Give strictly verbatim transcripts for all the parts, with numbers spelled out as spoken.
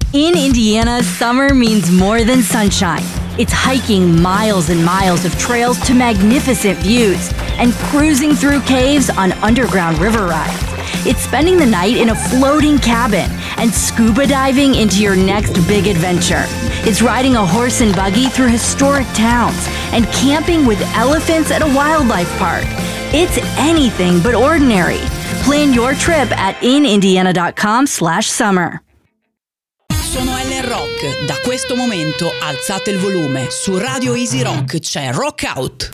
In Indiana, summer means more than sunshine. It's hiking miles and miles of trails to magnificent views and cruising through caves on underground river rides. It's spending the night in a floating cabin and scuba diving into your next big adventure. It's riding a horse and buggy through historic towns and camping with elephants at a wildlife park. It's anything but ordinary. Plan your trip at in indiana dot com slash summer. Sono Ellen Rock. Da questo momento alzate il volume. Su Radio Easy Rock c'è Rock Out.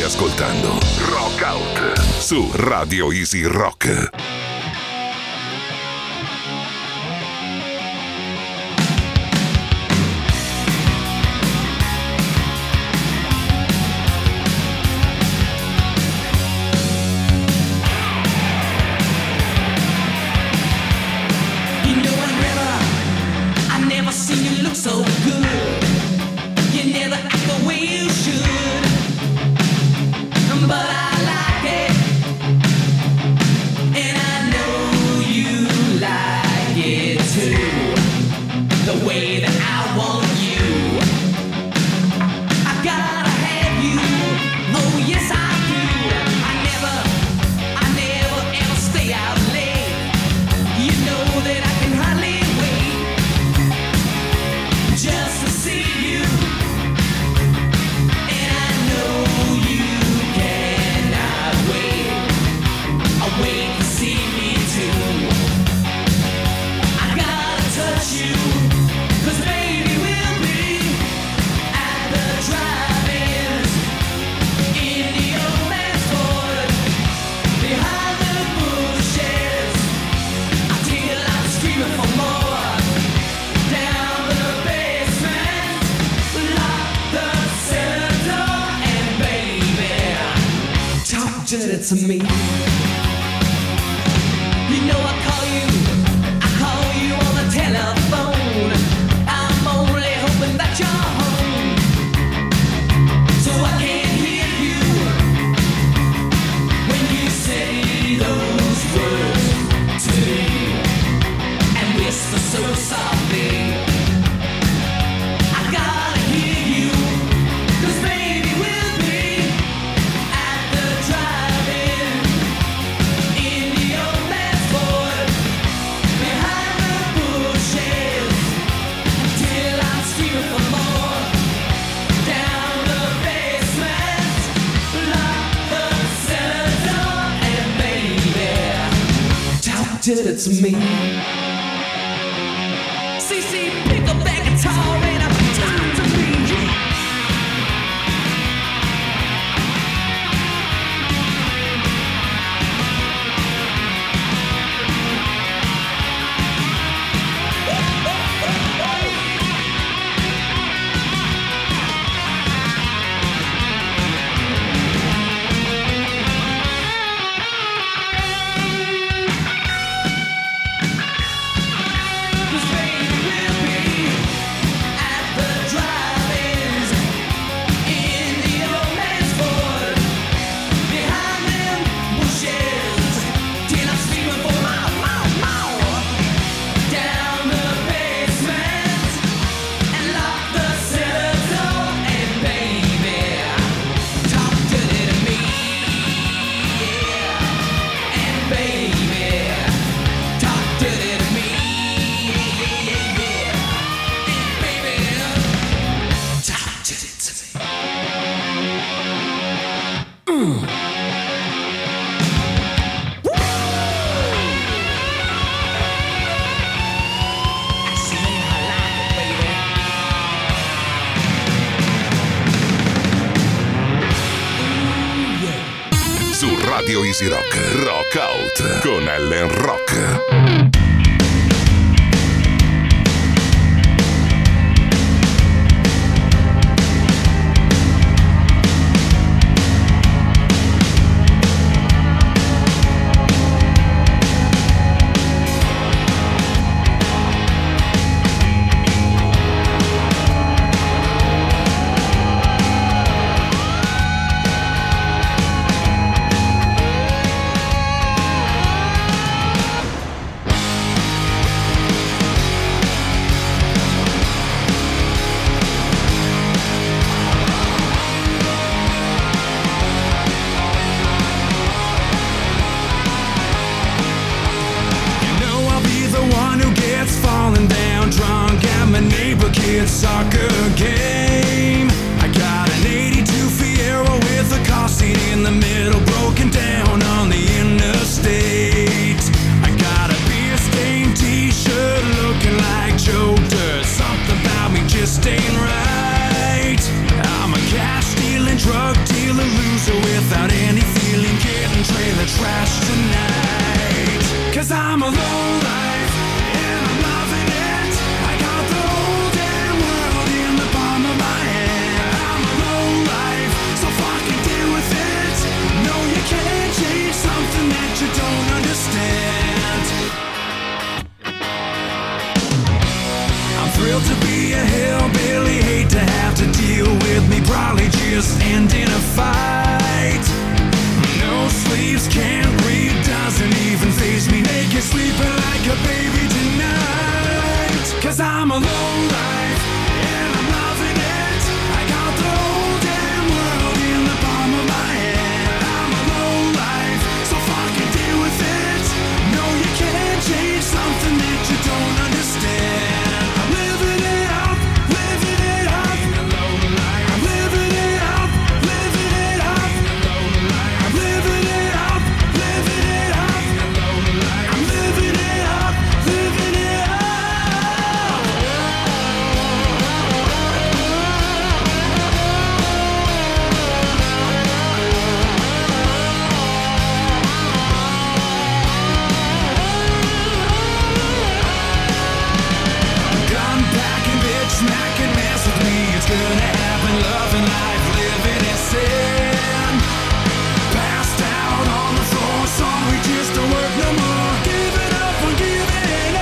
ascoltando Rock Out su Radio Easy Rock. To me, you know I call you, I call you on the telephone. I'm only hoping that you're home, so I can hear you when you say those words to me and whisper so softly. I gotta hear you, 'cause baby we'll be at the drive. Did it to me. C C, pick up that guitar and I'm talk to me. Radio Easy Rock, Rock Out con Ellen Rock. What's gonna happen? Loving life, living in sin. Passed out on the floor, sorry, just don't work no more. Give it up or give it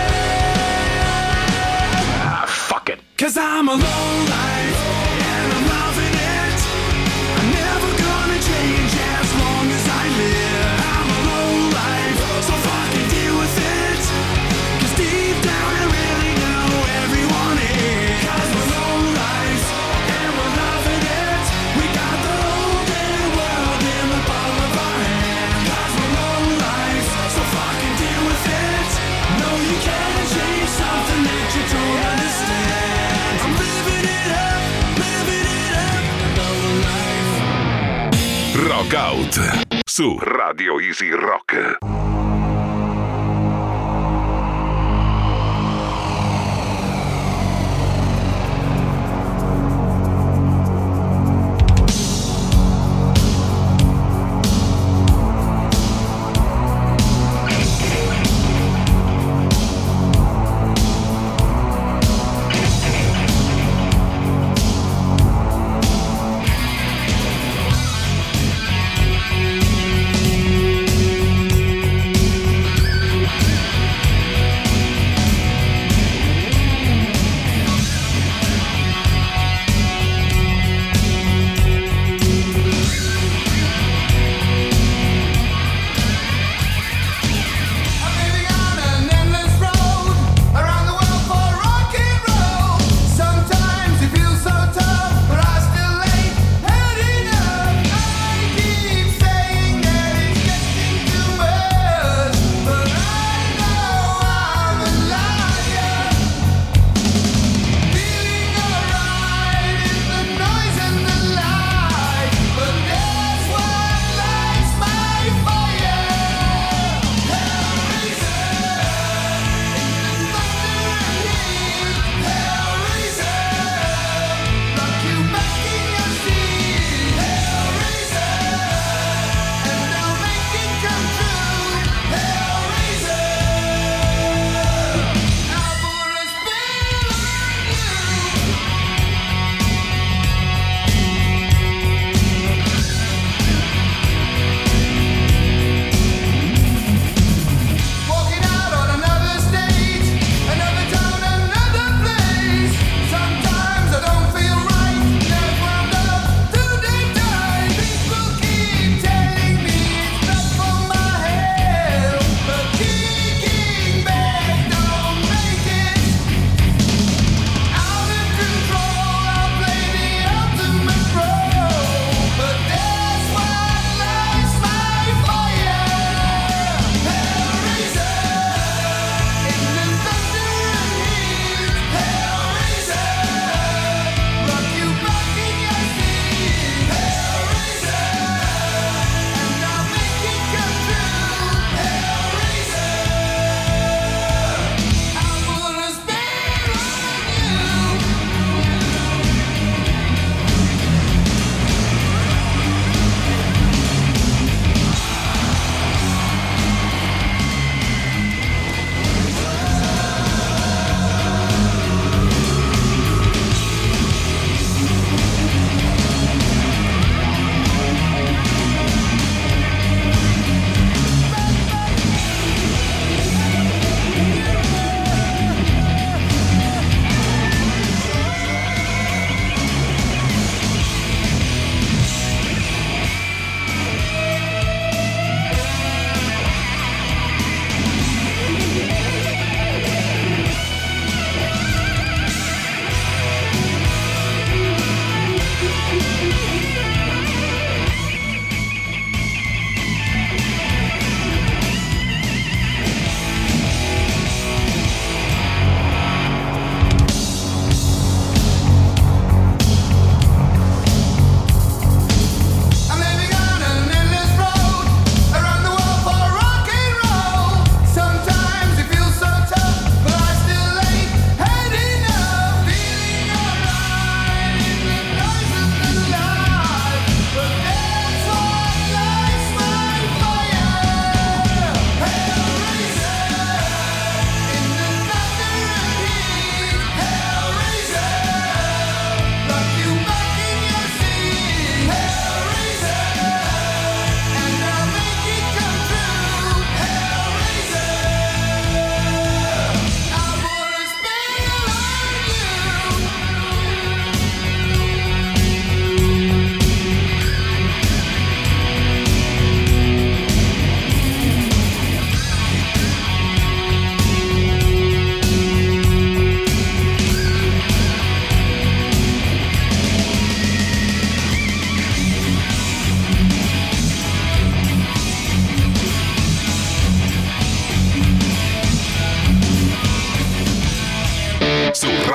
up. Ah, fuck it. Cause I'm a low life and I'm loving it. I'm never gonna change as long as I live. I'm a low life, so fucking deal with it. Cause deep down I really know everyone is. Cause we're low life and we're loving it. We got the whole damn world in the palm of our hand. Cause we're low life, so fucking deal with it. No, you can't change something that you don't understand. I'm living it up, living it up, low life. Rock Out su Radio Easy Rock.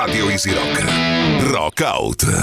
Radio Easy Rock. Rock Out.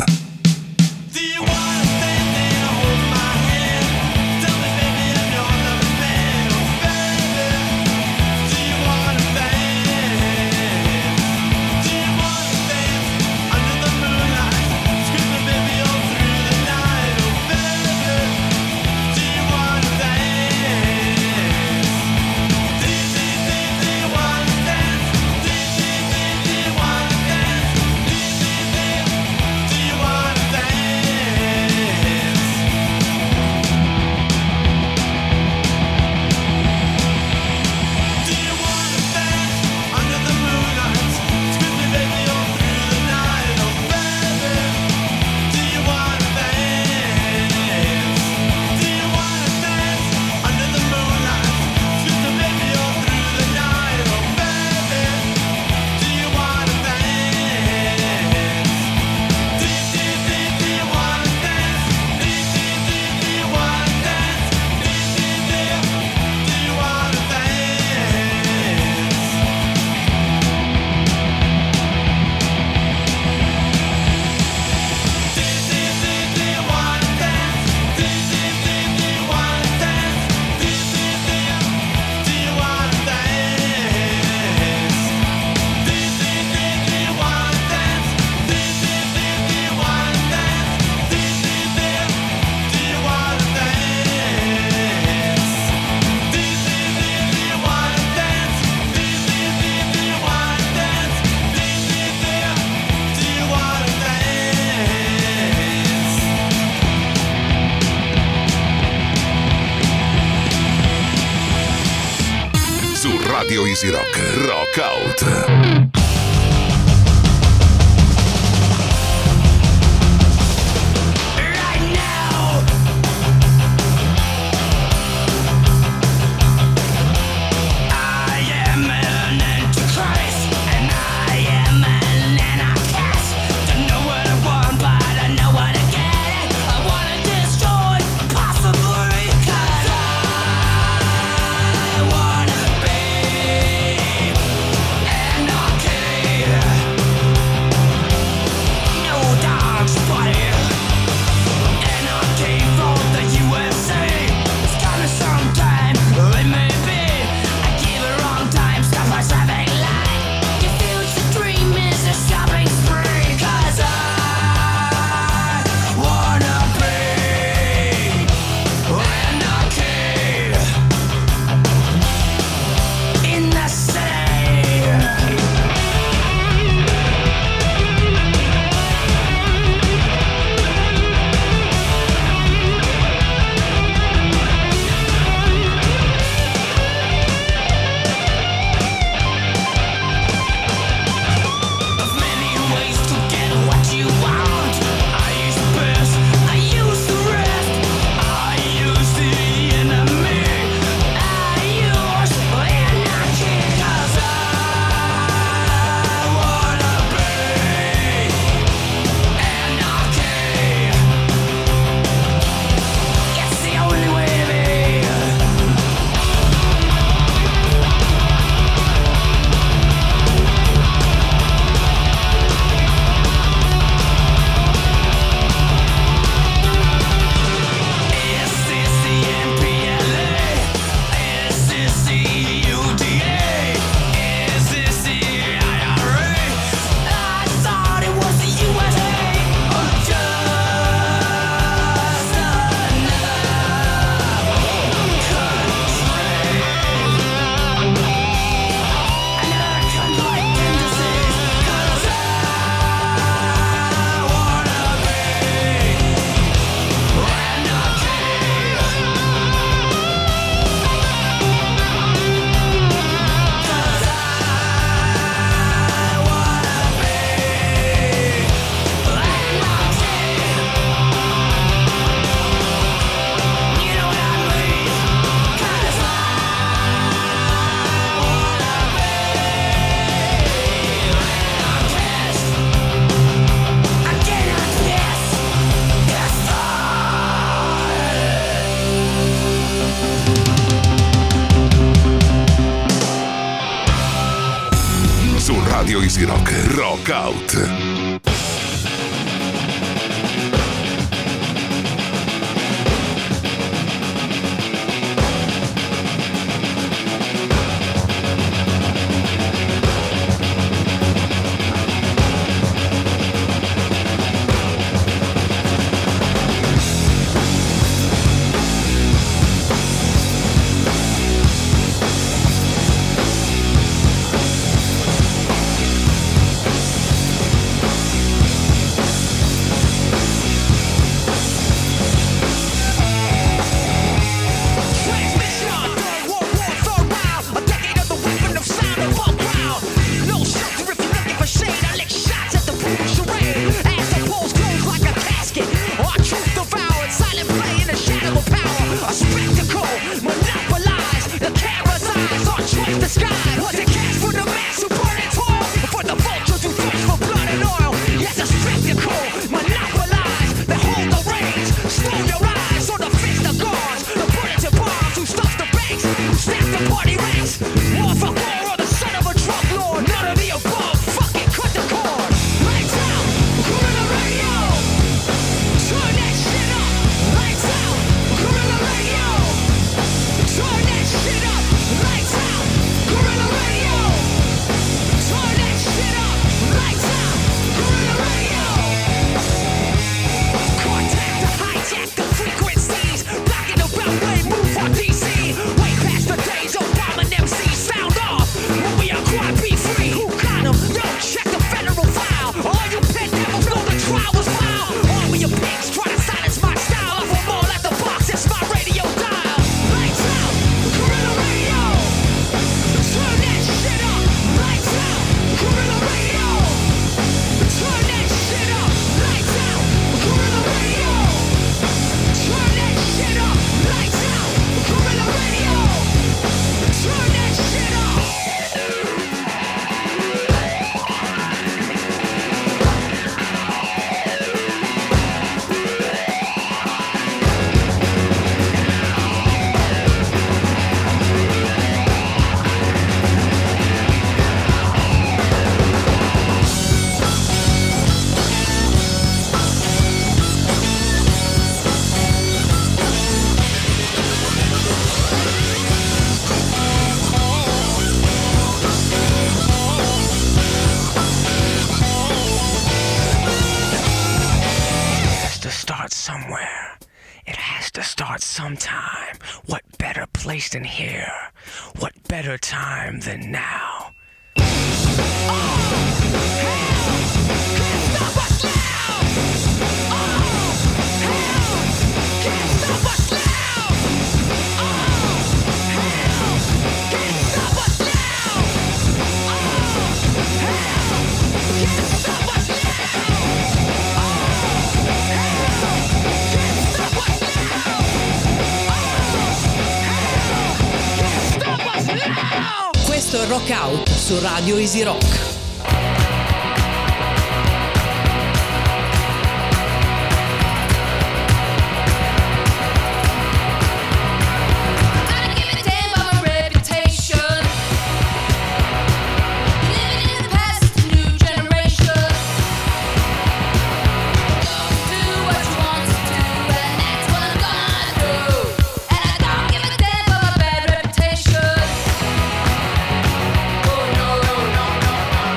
Radio Easy Rock. Rock Out. Anarchist. Easy Rock, Rock Out. Somewhere. It has to start sometime. What better place than here? What better time than now? Questo è Rock Out su Radio Easy Rock. Oh no, no, no, no, no.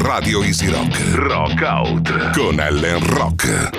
Radio Easy Rock. Rock Out con Ellen Rock.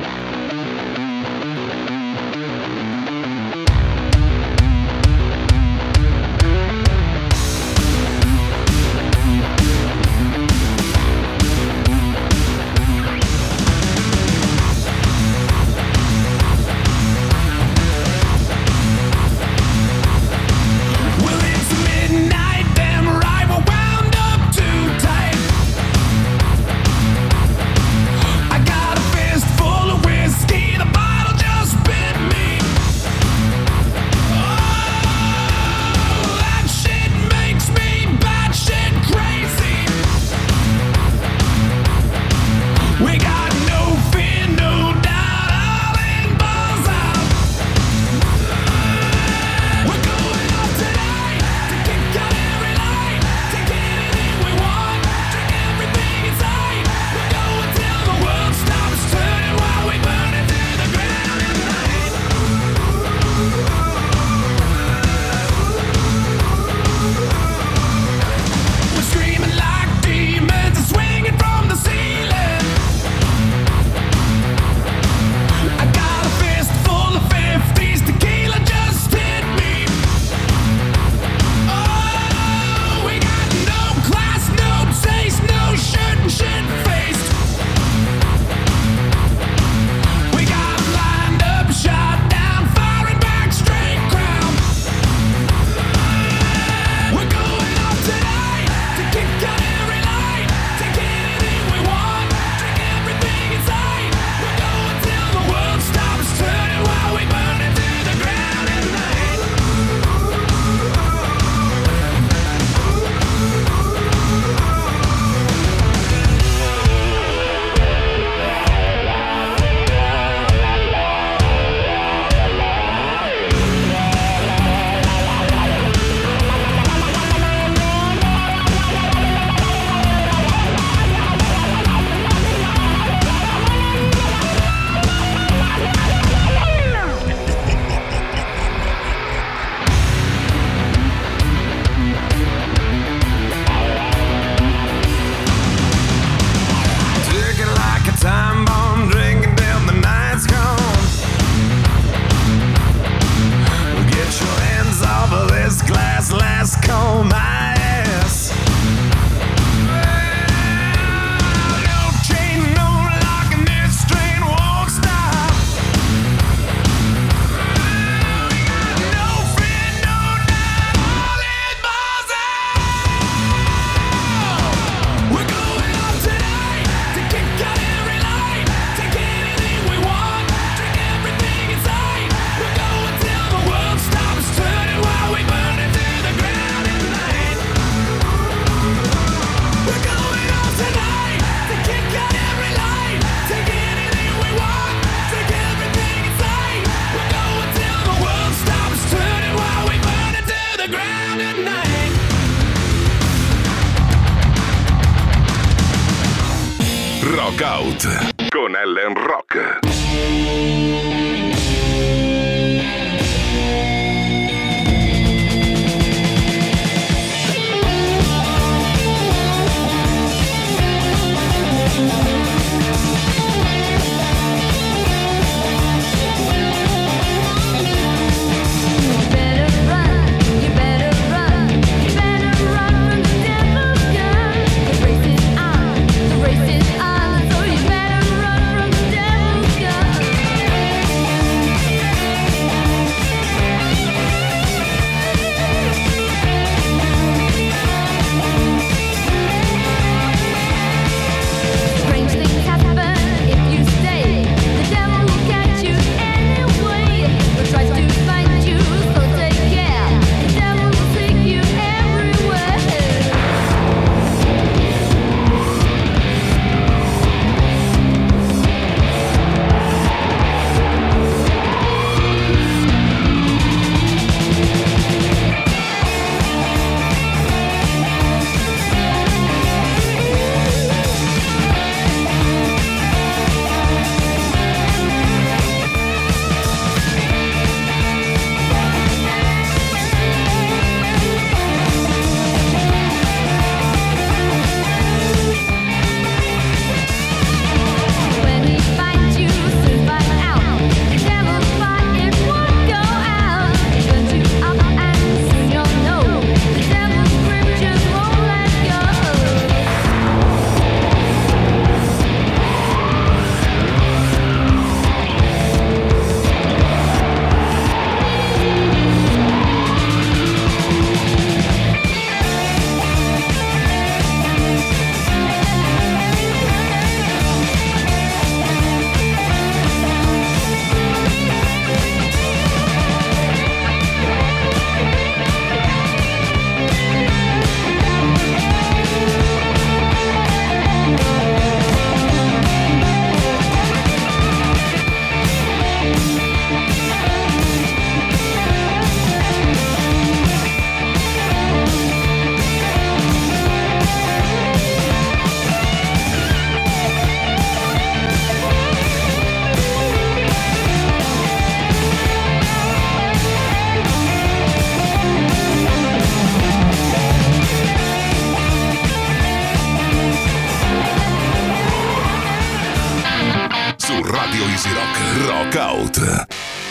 Rock Out con Ellen Rock. Race is on, so you better run from the devil's gun. Rock Out.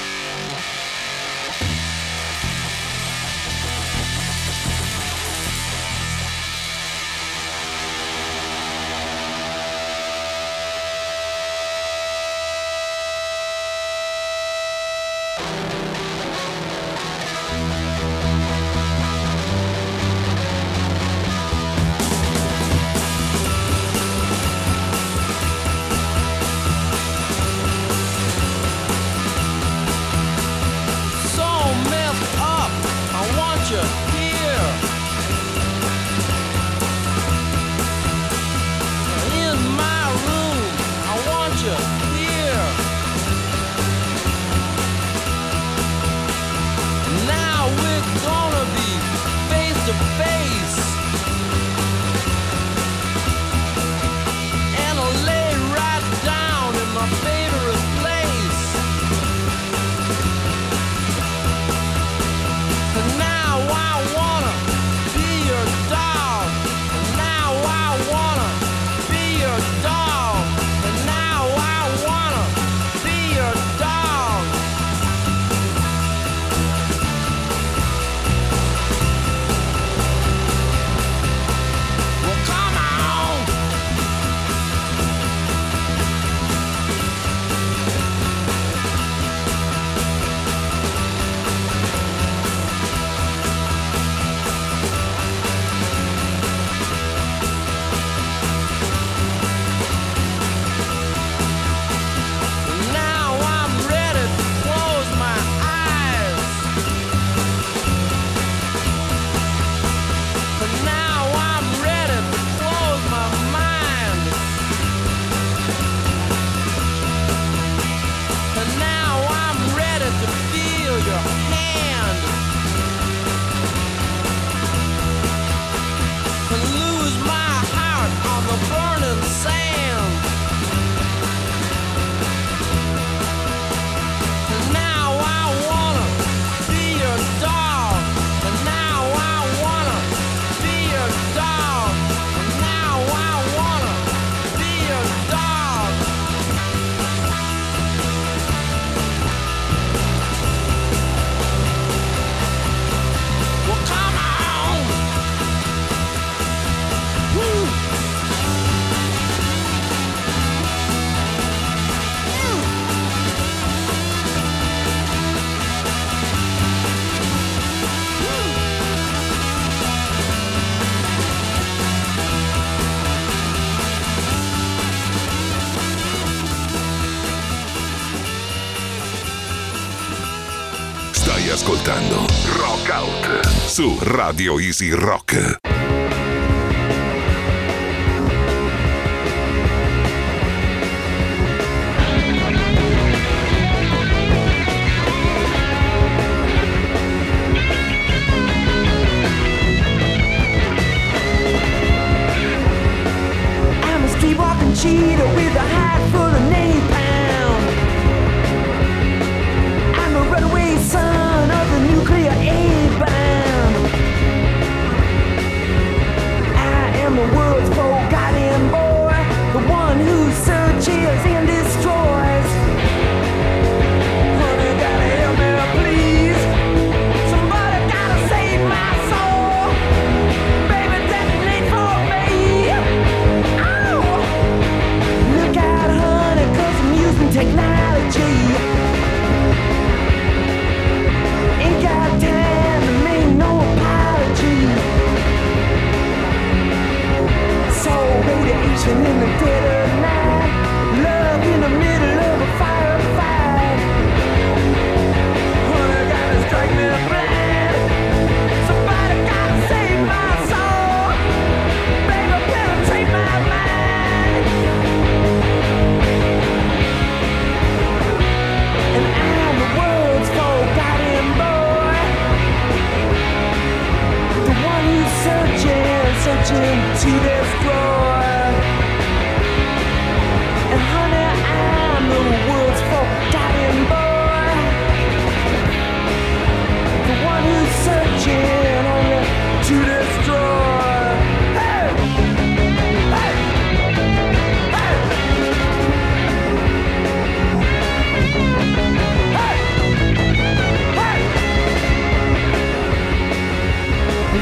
Ascoltando Rock Out su Radio Easy Rock. I'm a street-walking cheetah with a hide full of napalm. I'm a runaway son of the nuclear A-bomb.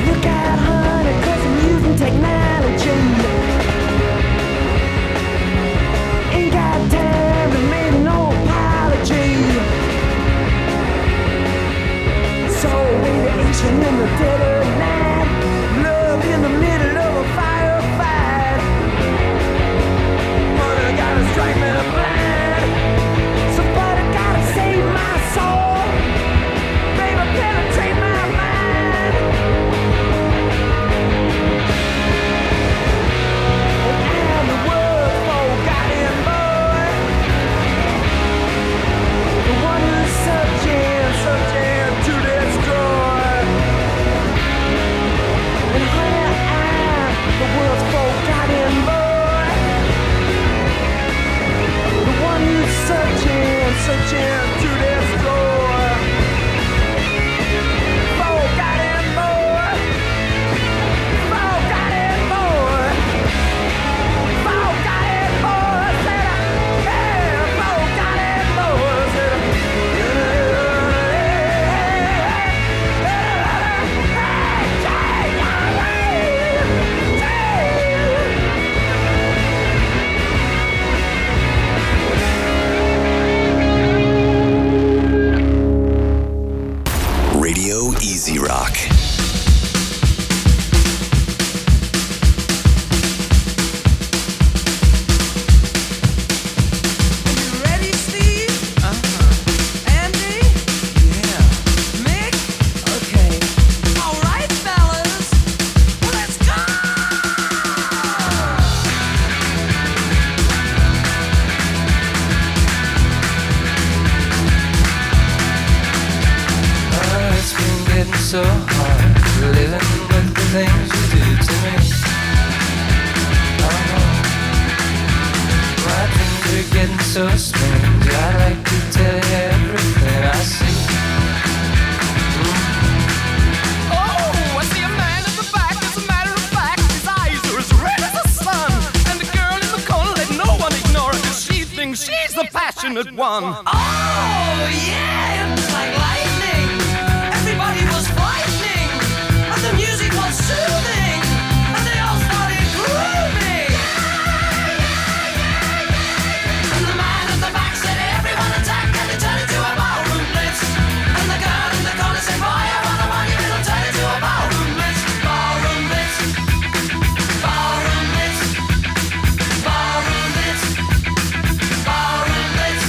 so hard living with the things you do to me. Oh no, my dreams are getting so strange. I'd like to tell you everything I see. Mm. Oh, I see a man in the back. As a matter of fact, his eyes are as red as the sun. And the girl in the corner, let no one ignore her, 'cause she thinks she's the passionate one. Oh, yeah, it was like lightning. Everybody was frightening, and the music was soothing, and they all started grooving. And the man at the back said, everyone attack, and it turned into a ballroom blitz. And the girl in the corner said, boy, I wanna want you, it'll turn into a ballroom blitz. Ballroom blitz. Ballroom blitz. Ballroom blitz. Ballroom blitz.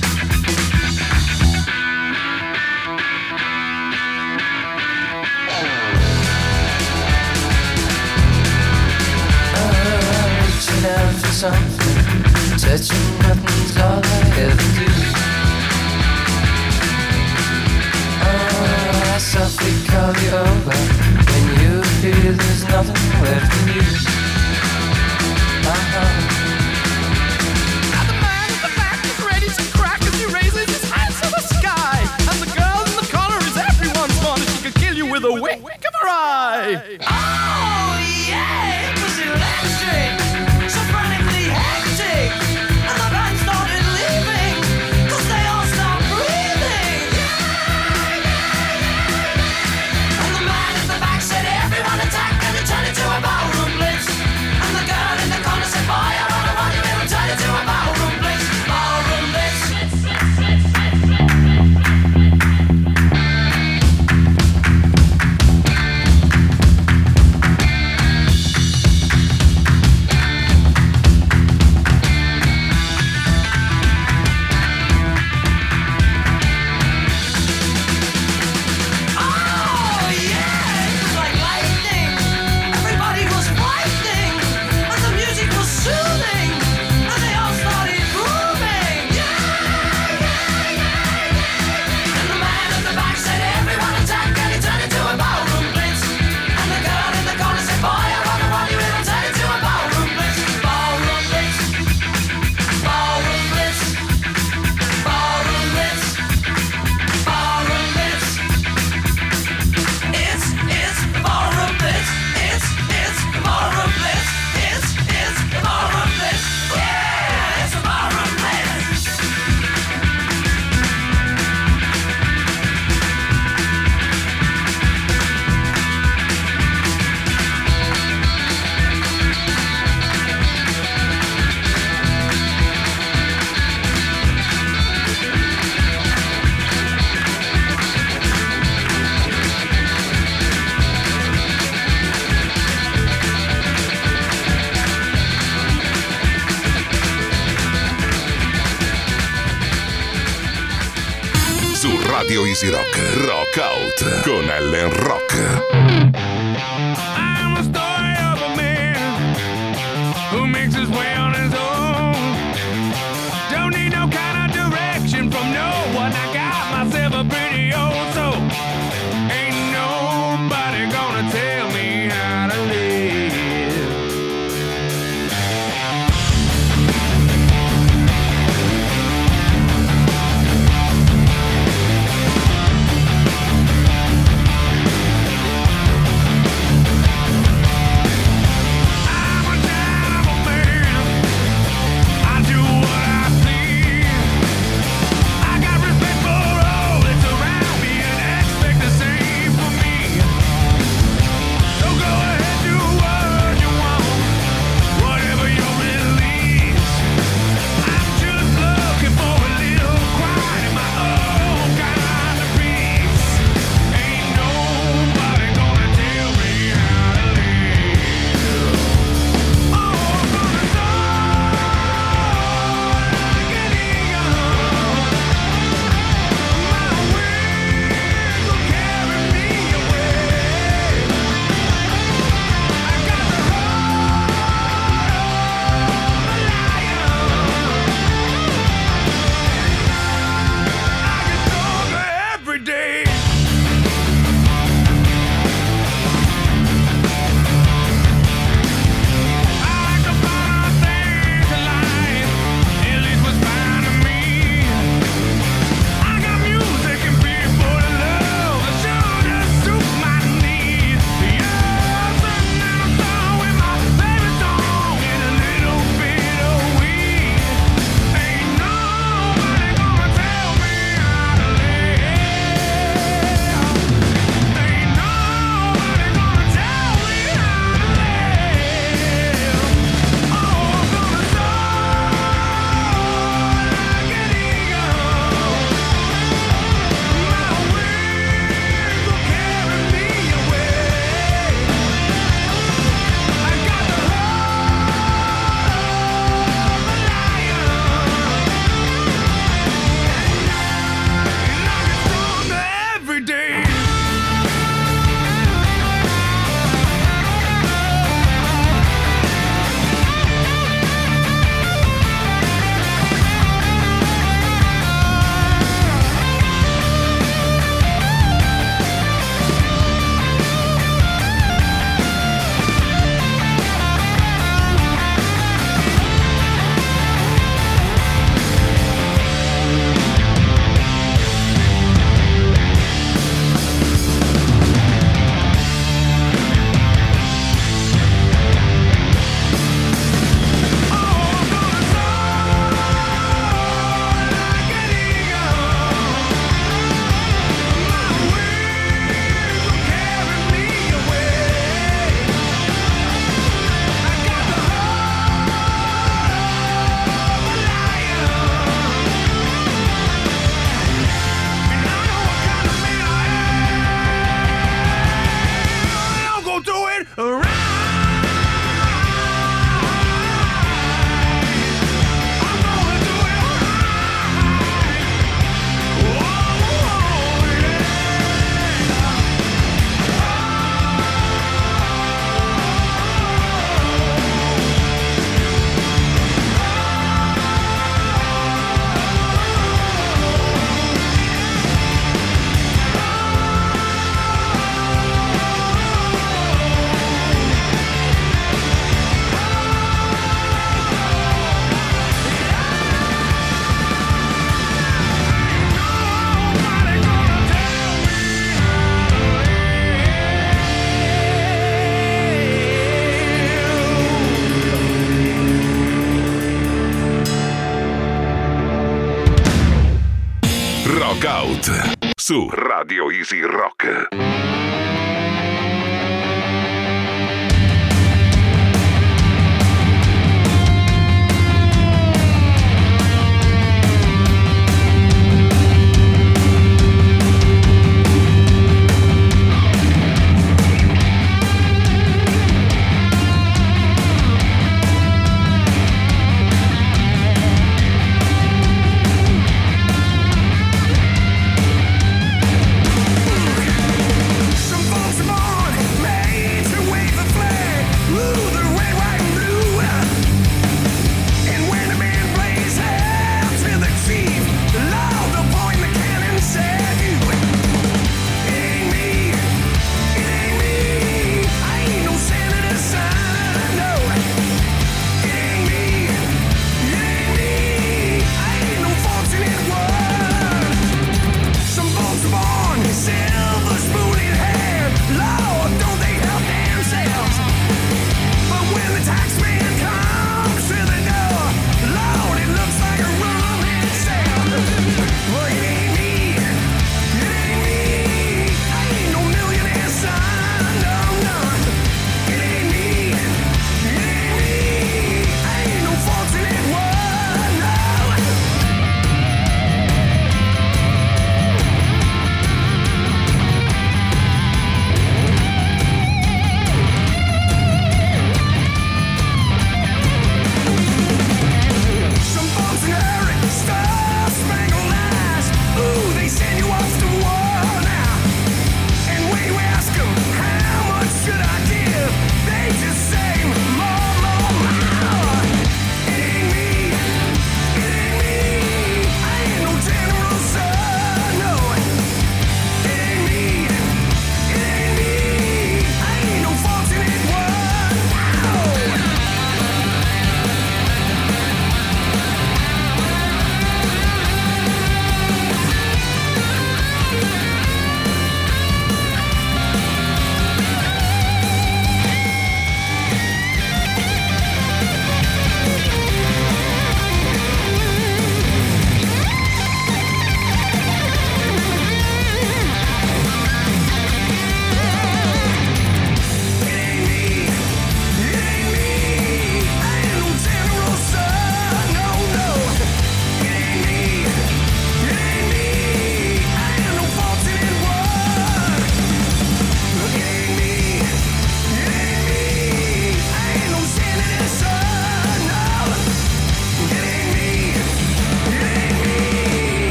Reaching out for something, touching nothing's all I ever do. Oh, I softly call you over, when you appear there's nothing left in you. Uh-huh. Now the man at the back is ready to crack as he raises his hands to the sky. And the girl in the corner is everyone's one, and she could kill you with a wink of her eye. Oh, yeah, it was electric, so frantically hectic, and the band started leaving, 'cause they all stopped breathing. And the man at the back said, everyone attack, and it turned into a ballroom blitz. And the girl in the corner said, boy, I wanna want you, it'll turn into a ballroom blitz. Ballroom blitz. Radio Easy Rock, Rock Out con Ellen Rock. I'm a story of a man who makes his way on his own. Don't need no kind of direction from no one. I got myself a pretty old soul. Ain't nobody gonna tell me how to live. Rock Out su Radio Easy Rock.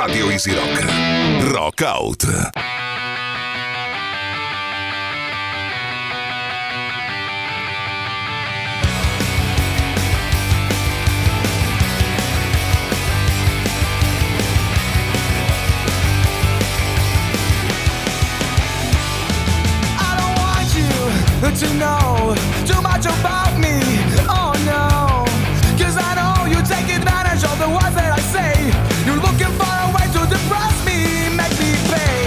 Radio Easy Rock. Rock Out. To know too much about me, oh no, cause I know you take advantage of the words that I say. You're looking for a way to depress me, make me pay.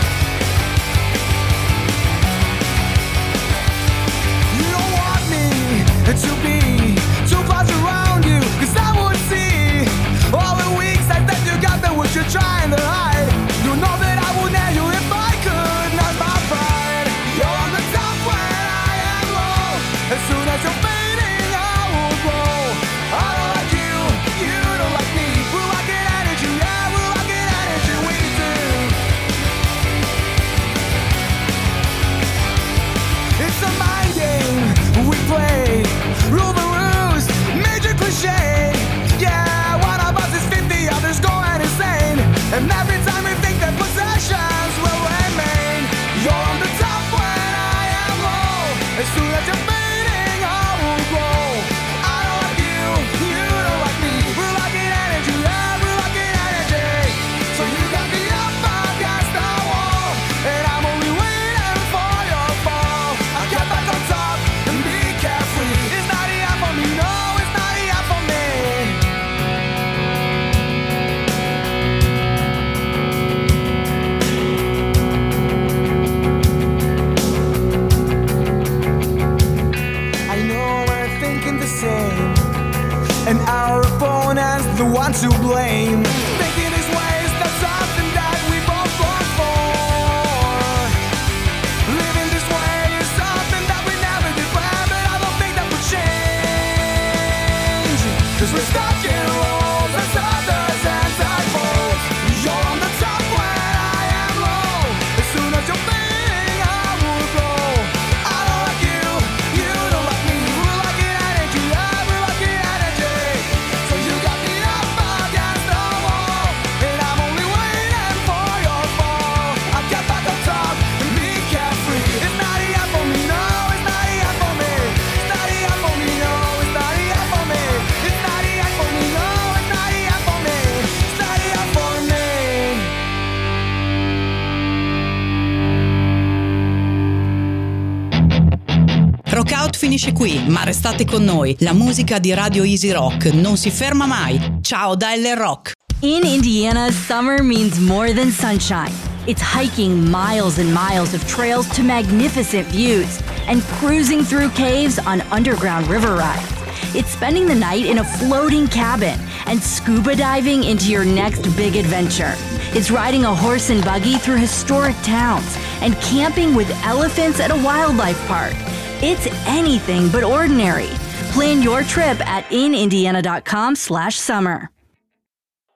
You don't want me to be too close around you, cause I would see all the weak sides that you got, that what you're trying to hide. You know that I would nail you if I could, not my pride. You're on the top when as soon as you're fading, I will grow. I don't like you, you don't like me. We're rocking energy, yeah, we're rocking energy, we do. It's a mind game we play, rule the ruse, major cliche. Yeah, one of us is fifty, others going insane. And every time we think that possessions will remain, you're on the top when I am low. As soon as you're and our opponent's the one to blame. Thinking his ways, that's something that we both long for. Living this way is something that we never did plan, but I don't think that would change. Cause we're stuck in roles as others and typos. You're on the top when I am low. As soon as you're fading, I will go. I don't like you, you don't like me. We're lacking energy, yeah, we're lacking energy. So you got me up against the wall, and I'm only waiting for your fall. I get back on top and be carefree. It's not enough for me, no, it's not enough for me. It's not enough for me, no, it's not enough for me. It's not enough for me, no, it's not enough for me. It's not enough for me. Rock Out finisce qui, ma restate con noi. La musica di Radio Easy Rock non si ferma mai. Ciao da L Rock. In Indiana, summer means more than sunshine. It's hiking miles and miles of trails to magnificent views and cruising through caves on underground river rides. It's spending the night in a floating cabin and scuba diving into your next big adventure. It's riding a horse and buggy through historic towns and camping with elephants at a wildlife park. It's anything but ordinary. Plan your trip at in indiana dot com slash summer.